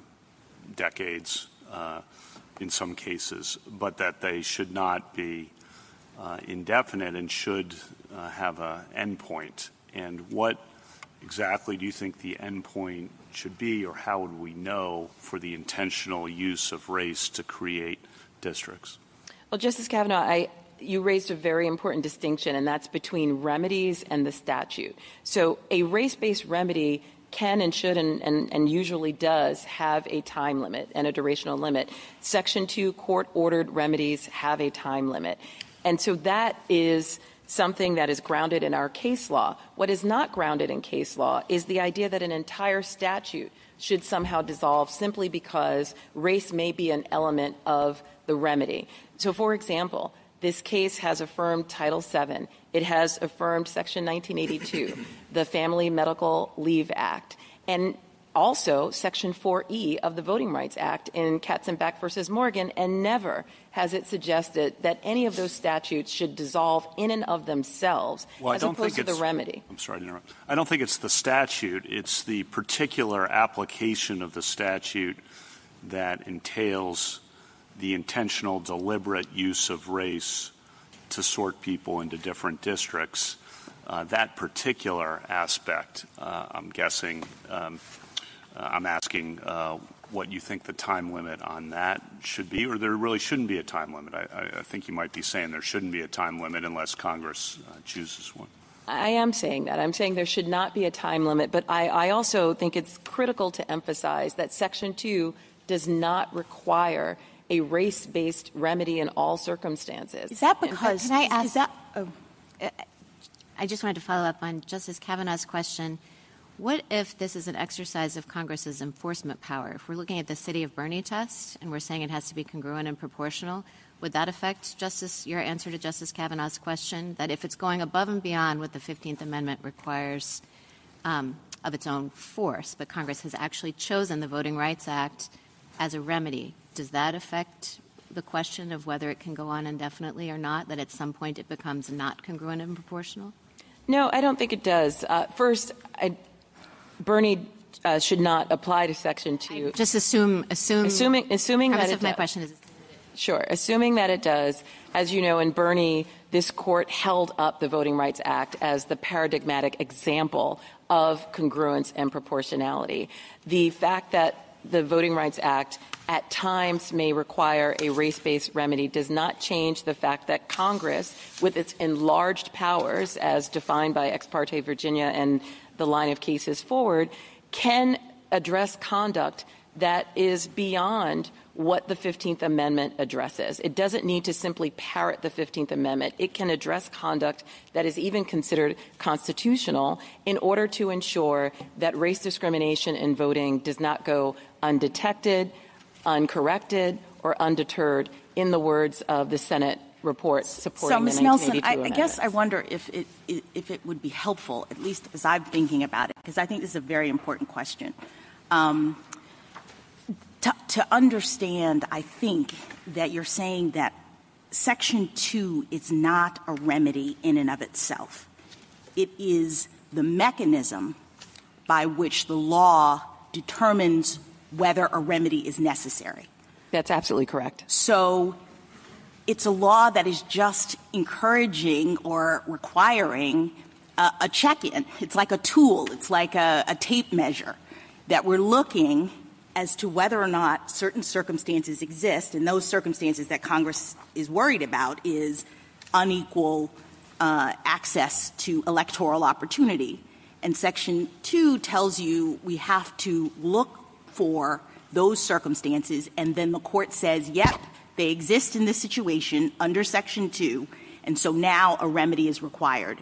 decades uh, in some cases, but that they should not be uh, indefinite and should uh, have an endpoint. And what exactly do you think the endpoint should be, or how would we know for the intentional use of race to create districts? Well, Justice Kavanaugh, I you raised a very important distinction, and that's between remedies and the statute. So a race-based remedy can and should and, and, and usually does have a time limit and a durational limit. Section two court-ordered remedies have a time limit. And so that is something that is grounded in our case law. What is not grounded in case law is the idea that an entire statute should somehow dissolve simply because race may be an element of the remedy. So, for example, this case has affirmed Title seven. It has affirmed Section nineteen eighty-two, the Family Medical Leave Act, and also Section four E of the Voting Rights Act in Katzenbach versus Morgan, and never has it suggested that any of those statutes should dissolve in and of themselves well, as I don't opposed think to it's, the remedy. I'm sorry to interrupt. I don't think it's the statute. It's the particular application of the statute that entails the intentional, deliberate use of race to sort people into different districts. Uh, that particular aspect, uh, I'm guessing, um, uh, I'm asking uh, what you think the time limit on that should be, or there really shouldn't be a time limit. I, I think you might be saying there shouldn't be a time limit unless Congress uh, chooses one. I am saying that. I'm saying there should not be a time limit, but I, I also think it's critical to emphasize that Section two does not require a race-based remedy in all circumstances. Is that because Can I ask? Is that, oh, I just wanted to follow up on Justice Kavanaugh's question. What if this is an exercise of Congress's enforcement power? If we're looking at the City of Bernie test and we're saying it has to be congruent and proportional, would that affect Justice your answer to Justice Kavanaugh's question? That if it's going above and beyond what the fifteenth Amendment requires um, of its own force, but Congress has actually chosen the Voting Rights Act as a remedy, does that affect the question of whether it can go on indefinitely or not, that at some point it becomes not congruent and proportional? No, I don't think it does. Uh, first, I, Bernie uh, should not apply to Section two. I just assume, assume, assuming, assuming that it of my does. question is. Sure. Assuming that it does, as you know, in Bernie, this court held up the Voting Rights Act as the paradigmatic example of congruence and proportionality. The fact that the Voting Rights Act at times may require a race-based remedy does not change the fact that Congress, with its enlarged powers as defined by Ex parte Virginia and the line of cases forward, can address conduct that is beyond what the fifteenth Amendment addresses. It doesn't need to simply parrot the fifteenth Amendment. It can address conduct that is even considered constitutional in order to ensure that race discrimination in voting does not go undetected, uncorrected, or undeterred, in the words of the Senate report supporting so, the Miz nineteen Nelson, eighty-two I, I guess I wonder if it, if it would be helpful, at least as I'm thinking about it, because I think this is a very important question. Um, To, to understand, I think, that you're saying that Section two is not a remedy in and of itself. It is the mechanism by which the law determines whether a remedy is necessary. That's absolutely correct. So it's a law that is just encouraging or requiring a, a check-in. It's like a tool. It's like a, a tape measure that we're looking as to whether or not certain circumstances exist, and those circumstances that Congress is worried about is unequal uh, access to electoral opportunity. And Section two tells you we have to look for those circumstances, and then the court says, yep, they exist in this situation under Section two, and so now a remedy is required.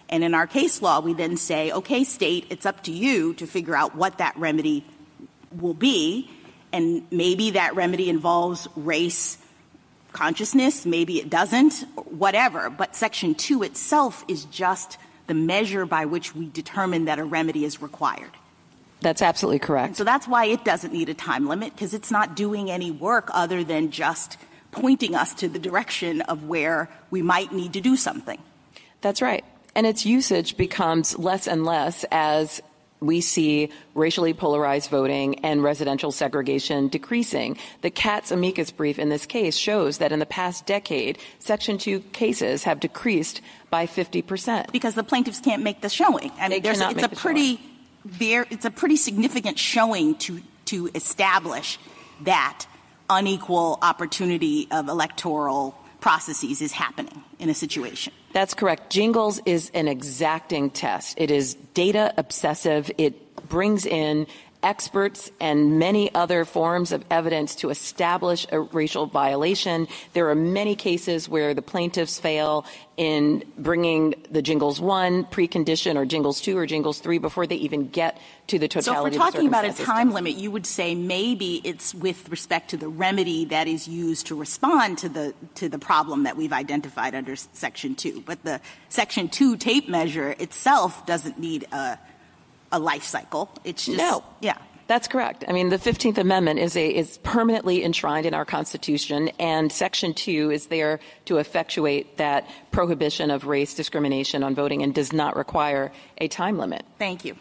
And in our case law, we then say, okay, state, it's up to you to figure out what that remedy will be. And maybe that remedy involves race consciousness, maybe it doesn't, whatever. But Section two itself is just the measure by which we determine that a remedy is required. That's absolutely correct. And so that's why it doesn't need a time limit, because it's not doing any work other than just pointing us to the direction of where we might need to do something. That's right. And its usage becomes less and less as we see racially polarized voting and residential segregation decreasing. The Katz amicus brief in this case shows that in the past decade, Section two cases have decreased by fifty percent. Because the plaintiffs can't make the showing. I mean, there's, it's a pretty there, it's a pretty significant showing to, to establish that unequal opportunity of electoral processes is happening in a situation. That's correct. Jingles is an exacting test. It is data obsessive. It brings in experts and many other forms of evidence to establish a racial violation. There are many cases where the plaintiffs fail in bringing the Jingles one precondition or Jingles two or Jingles three before they even get to the totality so if we're of the talking about a circumstances. time limit, you would say maybe it's with respect to the remedy that is used to respond to the to the problem that we've identified under Section two. But the Section two tape measure itself doesn't need a a life cycle. It's just no. Yeah. That's correct. I mean, the fifteenth Amendment is a is permanently enshrined in our Constitution, and Section two is there to effectuate that prohibition of race discrimination on voting and does not require a time limit. Thank you.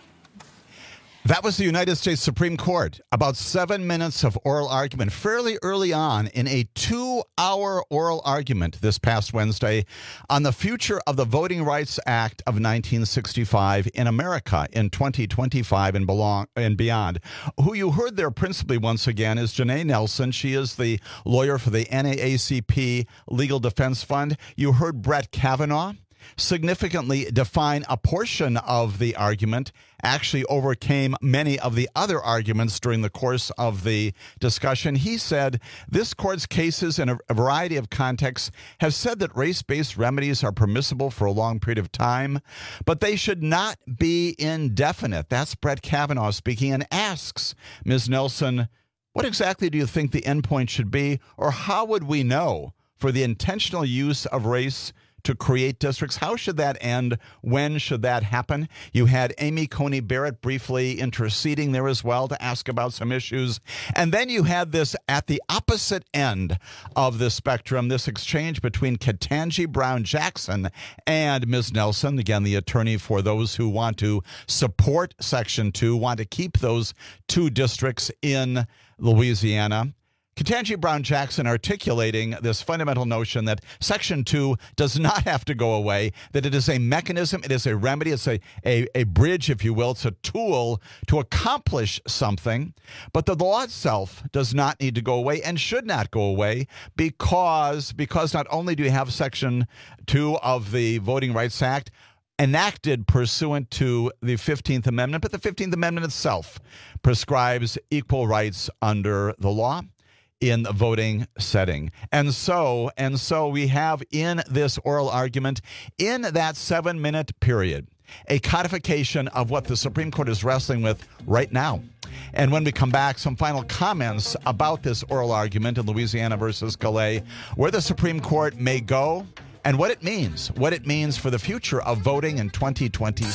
That was the United States Supreme Court. About seven minutes of oral argument fairly early on in a two-hour oral argument this past Wednesday on the future of the Voting Rights Act of nineteen sixty-five in America in twenty twenty-five and, belong, and beyond. Who you heard there principally once again is Janae Nelson. She is the lawyer for the N double A C P Legal Defense Fund. You heard Brett Kavanaugh significantly define a portion of the argument, actually overcame many of the other arguments during the course of the discussion. He said this court's cases in a variety of contexts have said that race-based remedies are permissible for a long period of time, but they should not be indefinite. That's Brett Kavanaugh speaking, and asks Miz Nelson, what exactly do you think the endpoint should be, or how would we know for the intentional use of race to create districts? How should that end? When should that happen? You had Amy Coney Barrett briefly interceding there as well to ask about some issues. And then you had this at the opposite end of the spectrum, this exchange between Ketanji Brown Jackson and Miz Nelson, again, the attorney for those who want to support Section two, want to keep those two districts in Louisiana. Ketanji Brown Jackson articulating this fundamental notion that Section two does not have to go away, that it is a mechanism, it is a remedy, it's a, a, a bridge, if you will, it's a tool to accomplish something, but the law itself does not need to go away and should not go away because, because not only do you have Section two of the Voting Rights Act enacted pursuant to the fifteenth Amendment, but the fifteenth Amendment itself prescribes equal rights under the law in the voting setting. And so, and so we have in this oral argument, in that seven-minute period, a codification of what the Supreme Court is wrestling with right now. And when we come back, some final comments about this oral argument in Louisiana versus Calais, where the Supreme Court may go and what it means, what it means for the future of voting in twenty twenty.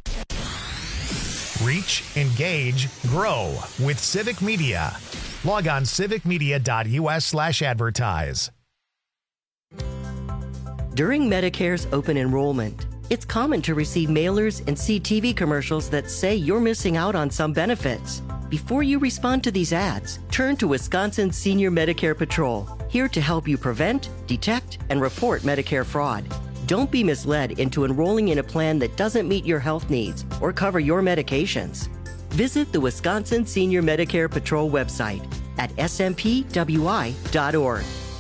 Reach, engage, grow with Civic Media. Log on civicmedia.us slash advertise. During Medicare's open enrollment, it's common to receive mailers and see T V commercials that say you're missing out on some benefits. Before you respond to these ads, turn to Wisconsin Senior Medicare Patrol, here to help you prevent, detect, and report Medicare fraud. Don't be misled into enrolling in a plan that doesn't meet your health needs or cover your medications. Visit the Wisconsin Senior Medicare Patrol website at s m p w i dot org.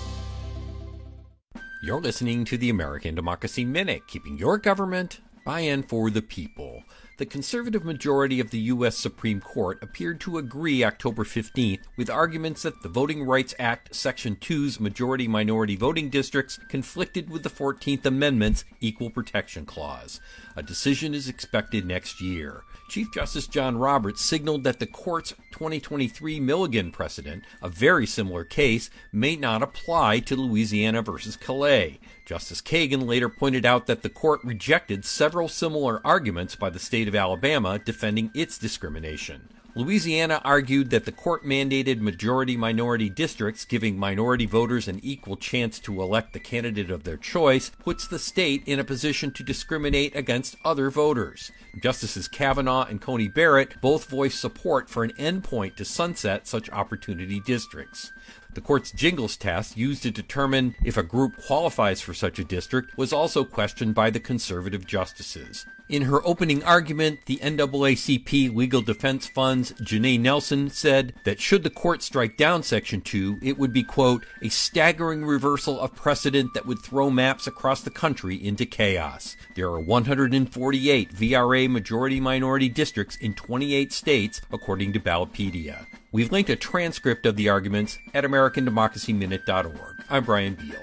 You're listening to the American Democracy Minute, keeping your government by and for the people. The conservative majority of the U S Supreme Court appeared to agree October fifteenth with arguments that the Voting Rights Act Section two's majority-minority voting districts conflicted with the fourteenth Amendment's Equal Protection Clause. A decision is expected next year. Chief Justice John Roberts signaled that the court's twenty twenty-three Milligan precedent, a very similar case, may not apply to Louisiana versus Calais. Justice Kagan later pointed out that the court rejected several similar arguments by the state of Alabama defending its discrimination. Louisiana argued that the court-mandated majority-minority districts giving minority voters an equal chance to elect the candidate of their choice puts the state in a position to discriminate against other voters. Justices Kavanaugh and Coney Barrett both voiced support for an endpoint to sunset such opportunity districts. The court's Jingles test, used to determine if a group qualifies for such a district, was also questioned by the conservative justices. In her opening argument, the N double A C P Legal Defense Fund's Janae Nelson said that should the court strike down Section two, it would be, quote, a staggering reversal of precedent that would throw maps across the country into chaos. There are one hundred forty-eight V R A majority-minority districts in twenty-eight states, according to Ballotpedia. We've linked a transcript of the arguments at American Democracy Minute dot org. I'm Brian Beal.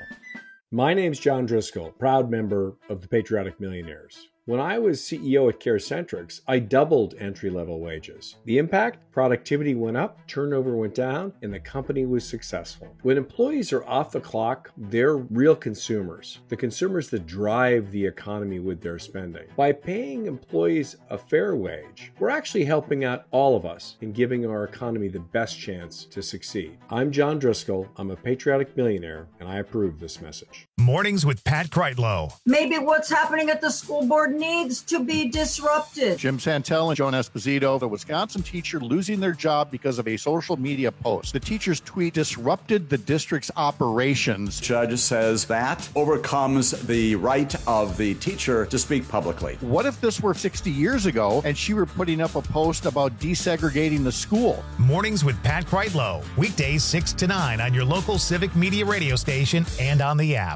My name's John Driscoll, proud member of the Patriotic Millionaires. When I was C E O at CareCentrix, I doubled entry-level wages. The impact? Productivity went up, turnover went down, and the company was successful. When employees are off the clock, they're real consumers, the consumers that drive the economy with their spending. By paying employees a fair wage, we're actually helping out all of us in giving our economy the best chance to succeed. I'm John Driscoll, I'm a patriotic millionaire, and I approve this message. Mornings with Pat Kreitlow. Maybe what's happening at the school board needs to be disrupted. Jim Santel and Joan Esposito, the Wisconsin teacher losing their job because of a social media post. The teacher's tweet disrupted the district's operations. Judge says that overcomes the right of the teacher to speak publicly. What if this were sixty years ago and she were putting up a post about desegregating the school? Mornings with Pat Kreitlow. Weekdays six to nine on your local Civic Media radio station and on the app.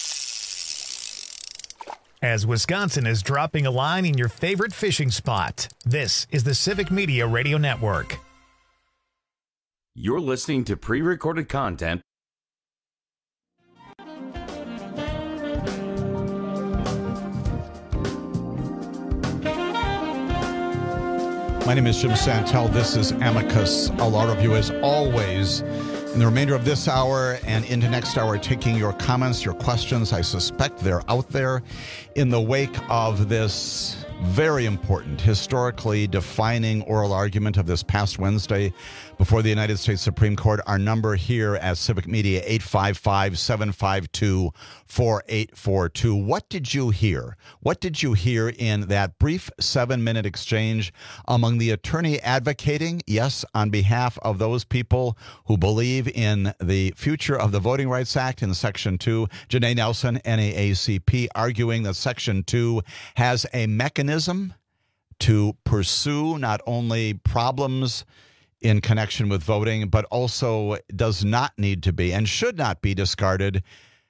As Wisconsin is dropping a line in your favorite fishing spot, this is the Civic Media Radio Network. You're listening to pre-recorded content. My name is Jim Santel. This is Amicus, a law review as always. In the remainder of this hour and into next hour, taking your comments, your questions. I suspect they're out there in the wake of this very important, historically defining oral argument of this past Wednesday before the United States Supreme Court. Our number here at Civic Media, eight five five, seven five two, four eight four two. What did you hear? What did you hear in that brief seven-minute exchange among the attorney advocating, yes, on behalf of those people who believe in the future of the Voting Rights Act in Section two, Janae Nelson, N double A C P, arguing that Section two has a mechanism to pursue not only problems in connection with voting, but also does not need to be and should not be discarded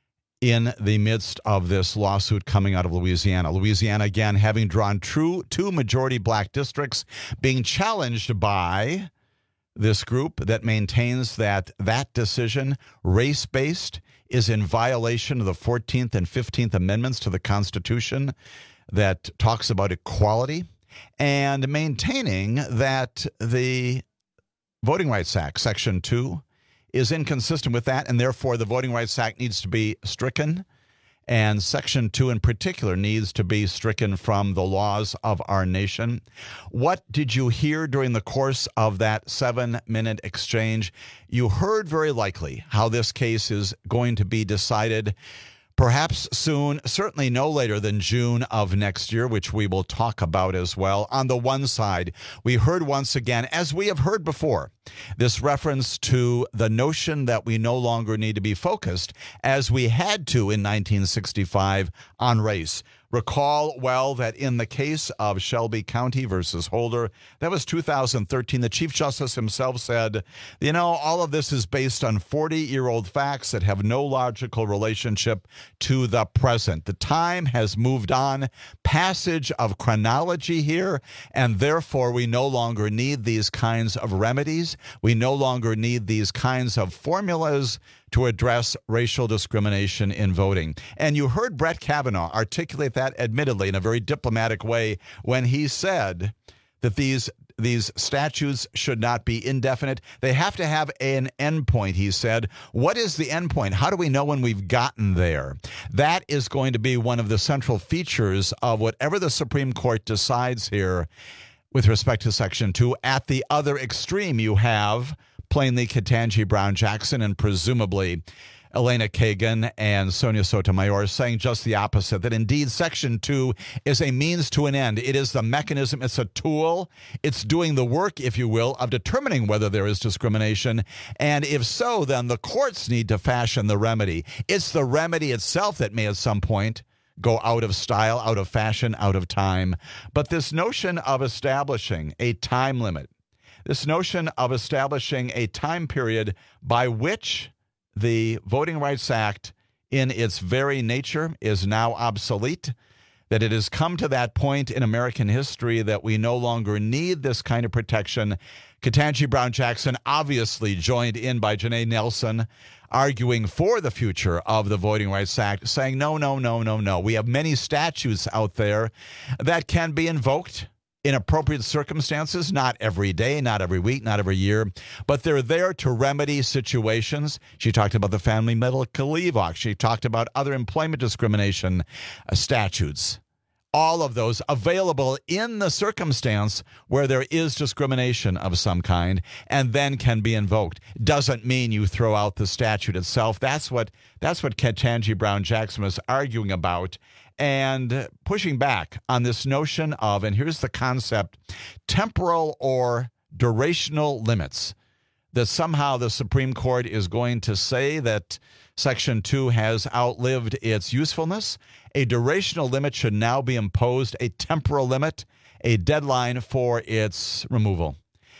in the midst of this lawsuit coming out of Louisiana. Louisiana, again, having drawn true two majority black districts, being challenged by this group that maintains that that decision, race-based, is in violation of the fourteenth and fifteenth Amendments to the Constitution that talks about equality, and maintaining that the Voting Rights Act, Section two, is inconsistent with that, and therefore the Voting Rights Act needs to be stricken, and Section two in particular needs to be stricken from the laws of our nation. What did you hear during the course of that seven-minute exchange? You heard very likely how this case is going to be decided perhaps soon, certainly no later than June of next year, which we will talk about as well. On the one side, we heard once again, as we have heard before, this reference to the notion that we no longer need to be focused, as we had to in nineteen sixty-five, on race. Recall well that in the case of Shelby County versus Holder, that was two thousand thirteen, the Chief Justice himself said, you know, all of this is based on forty-year-old facts that have no logical relationship to the present. The time has moved on, passage of chronology here, and therefore we no longer need these kinds of remedies. We no longer need these kinds of formulas to address racial discrimination in voting. And you heard Brett Kavanaugh articulate that admittedly in a very diplomatic way when he said that these these statutes should not be indefinite. They have to have an endpoint, he said. What is the endpoint? How do we know when we've gotten there? That is going to be one of the central features of whatever the Supreme Court decides here with respect to Section two. At the other extreme, you have plainly Ketanji Brown Jackson and presumably Elena Kagan and Sonia Sotomayor saying just the opposite, that indeed Section two is a means to an end. It is the mechanism. It's a tool. It's doing the work, if you will, of determining whether there is discrimination. And if so, then the courts need to fashion the remedy. It's the remedy itself that may at some point go out of style, out of fashion, out of time. But this notion of establishing a time limit, this notion of establishing a time period by which the Voting Rights Act in its very nature is now obsolete, that it has come to that point in American history that we no longer need this kind of protection. Ketanji Brown Jackson, obviously joined in by Janae Nelson, arguing for the future of the Voting Rights Act, saying no, no, no, no, no. We have many statutes out there that can be invoked in appropriate circumstances, not every day, not every week, not every year, but they're there to remedy situations. She talked about the Family Medical Leave Act. She talked about other employment discrimination uh, statutes. All of those available in the circumstance where there is discrimination of some kind and then can be invoked. Doesn't mean you throw out the statute itself. That's what that's what Ketanji Brown Jackson was arguing about and pushing back on this notion of, and here's the concept, temporal or durational limits, that somehow the Supreme Court is going to say that Section two has outlived its usefulness. A durational limit should now be imposed, a temporal limit, a deadline for its removal.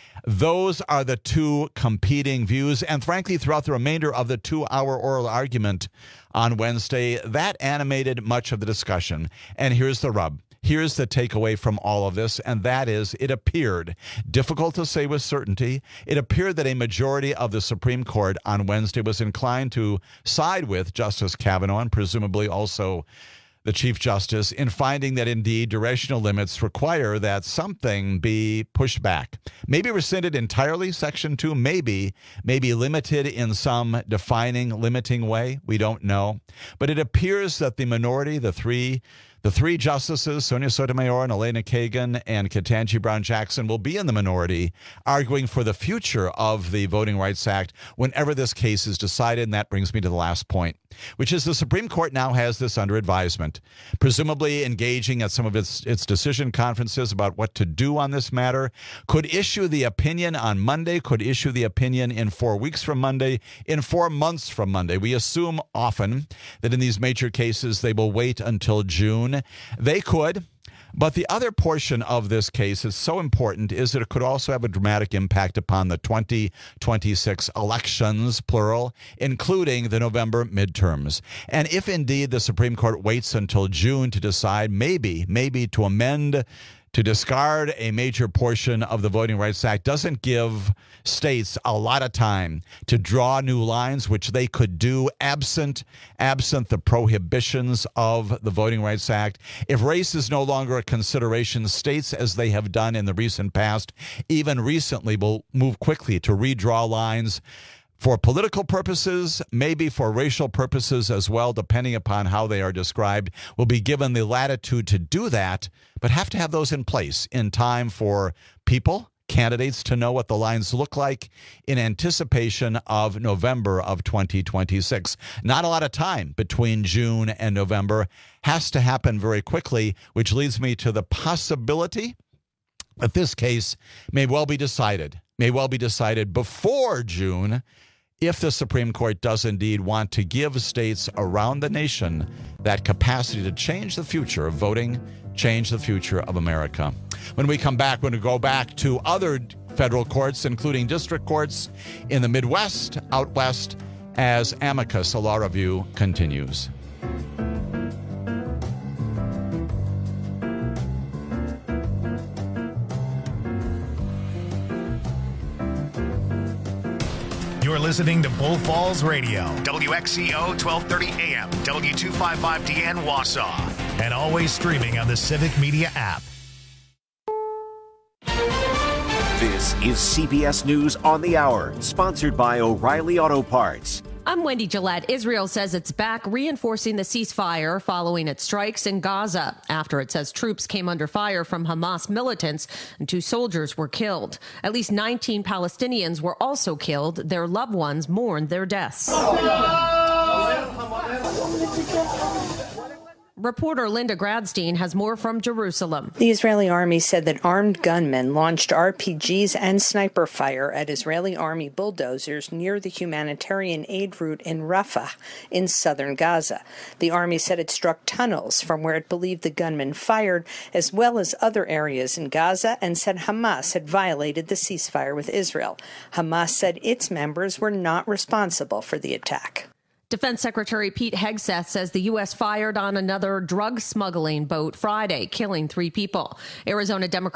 Those are the two competing views. And frankly, throughout the remainder of the two-hour oral argument on Wednesday, that animated much of the discussion. And here's the rub. Here's the takeaway from all of this, and that is it appeared, difficult to say with certainty, it appeared that a majority of the Supreme Court on Wednesday was inclined to side with Justice Kavanaugh and presumably also the Chief Justice in finding that indeed durational limits require that something be pushed back. Maybe rescinded entirely, Section two, maybe, maybe limited in some defining, limiting way. We don't know. But it appears that the minority, the three The three justices, Sonia Sotomayor and Elena Kagan and Ketanji Brown Jackson, will be in the minority, arguing for the future of the Voting Rights Act whenever this case is decided. And that brings me to the last point, which is the Supreme Court now has this under advisement, presumably engaging at some of its, its decision conferences about what to do on this matter, could issue the opinion on Monday, could issue the opinion in four weeks from Monday, in four months from Monday. We assume often that in these major cases, they will wait until June. They could, but the other portion of this case is so important is that it could also have a dramatic impact upon the twenty twenty-six elections, plural, including the November midterms. And if indeed the Supreme Court waits until June to decide, maybe, maybe to amend, to discard a major portion of the Voting Rights Act, doesn't give states a lot of time to draw new lines, which they could do absent, absent the prohibitions of the Voting Rights Act. If race is no longer a consideration, states, as they have done in the recent past, even recently, will move quickly to redraw lines for political purposes, maybe for racial purposes as well, depending upon how they are described, will be given the latitude to do that, but have to have those in place in time for people, candidates, to know what the lines look like in anticipation of November of twenty twenty-six. Not a lot of time between June and November. Has to happen very quickly, which leads me to the possibility that this case may well be decided, may well be decided before June, if the Supreme Court does indeed want to give states around the nation that capacity to change the future of voting, change the future of America. When we come back, we're going to go back to other federal courts, including district courts in the Midwest, out west, as Amicus, a law review, continues. You're listening to Bull Falls Radio, W X C O twelve thirty A M, W two fifty-five D N Wausau, and always streaming on the Civic Media app. This is C B S News on the Hour, sponsored by O'Reilly Auto Parts. I'm Wendy Gillette. Israel says it's back reinforcing the ceasefire following its strikes in Gaza after it says troops came under fire from Hamas militants and two soldiers were killed. At least nineteen Palestinians were also killed. Their loved ones mourned their deaths. Reporter Linda Gradstein has more from Jerusalem. The Israeli army said that armed gunmen launched R P Gs and sniper fire at Israeli army bulldozers near the humanitarian aid route in Rafah in southern Gaza. The army said it struck tunnels from where it believed the gunmen fired, as well as other areas in Gaza, and said Hamas had violated the ceasefire with Israel. Hamas said its members were not responsible for the attack. Defense Secretary Pete Hegseth says the U S fired on another drug smuggling boat Friday, killing three people. Arizona Democrat